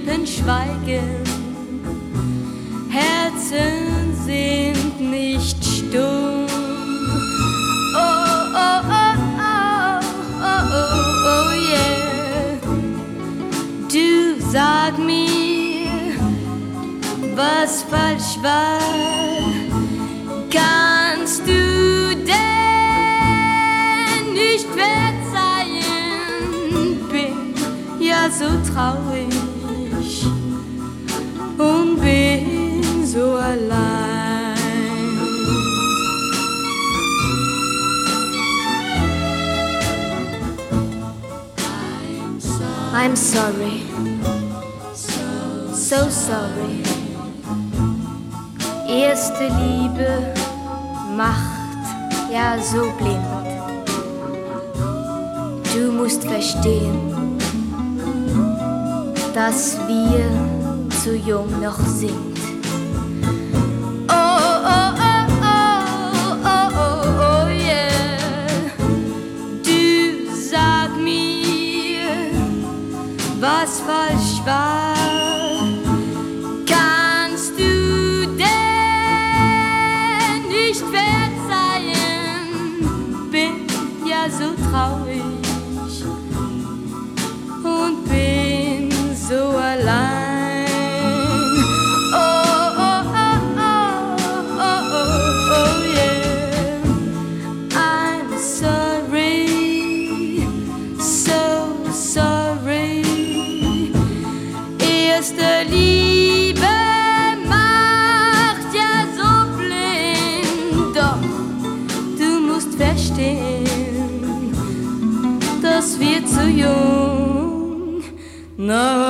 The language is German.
Lippen schweigen, Herzen sind nicht stumm. Oh, oh, oh, oh, oh, oh, oh, yeah. Du sag mir, was falsch war, kannst du denn nicht verzeihen? Bin ja so traurig und bin so allein. I'm sorry, so sorry. Erste Liebe macht ja so blind. Du musst verstehen, dass wir zu jung noch sind. Oh, oh, oh, oh, oh, oh, oh, yeah. Du sag mir, was falsch war. Kannst du denn nicht verzeihen? Bin ja so traurig und bin so allein. Erste Liebe macht ja so blind, doch du musst verstehen, dass wir zu jung noch